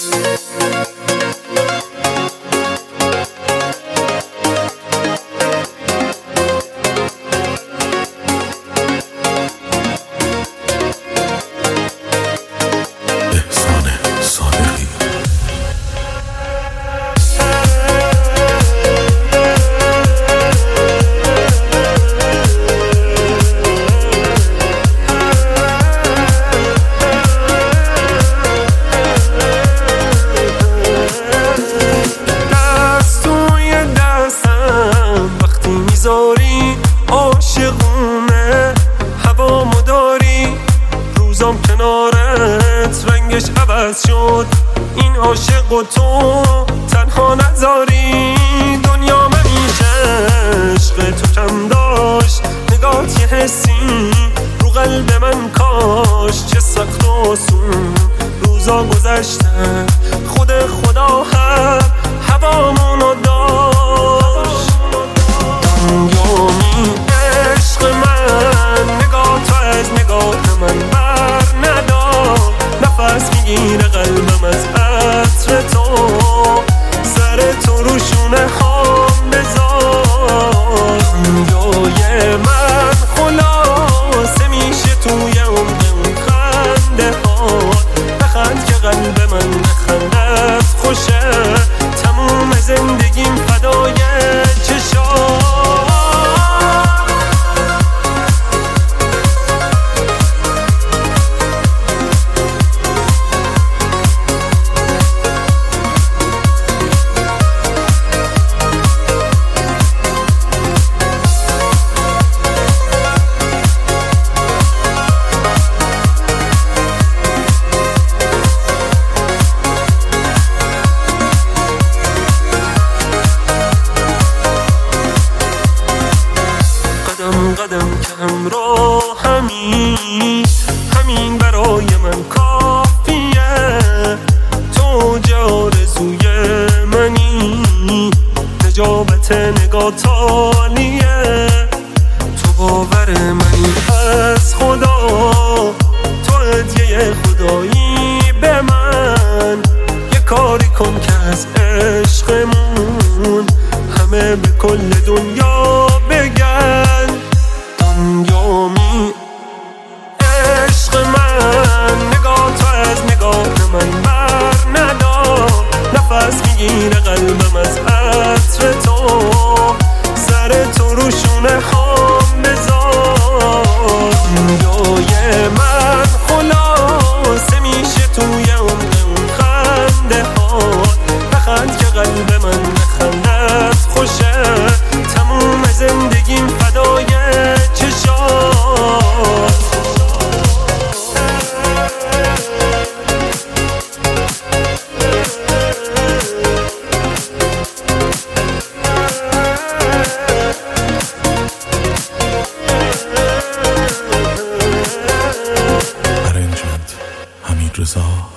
عاشقونه هوا مداری روزام کنارت رنگش عوض شد این عاشق و تو تنها نذاری دنیا منی عشق تو کم داشت نگات یه حسی رو قلب من کاش چه سخت و آسون روزا گذشتن خود خدا هم هوامونو داشت دنیامی عشق من نگاه تو از نگاه من بر ندار نفس میگیره قلبم از عطر تو سر تو رو شونه هام بذار دنیای من خلاصه میشه توی اون خنده ها نخند که قلب من نخندت خوشه تموم زندگیم فدای چشات قدم که همراه همین برای من کافیه تو جا آرزوی منی نجابت نگات عالیه تو باور منی از خدا تو هدیه خدایی به من یه کاری کن که از عشقمون همه به کل دنیا بگن دنیامی عشق من نگاه تو از نگاه من بر ندار نفس میگیره قلبم از عطر تو سر تو رو شونه هام بذار دنیای من خلاصه میشه توی اون خنده ها نخند که قلب من نخندت خوشه تموم زندگیم فدای Arrangement Hamid Reza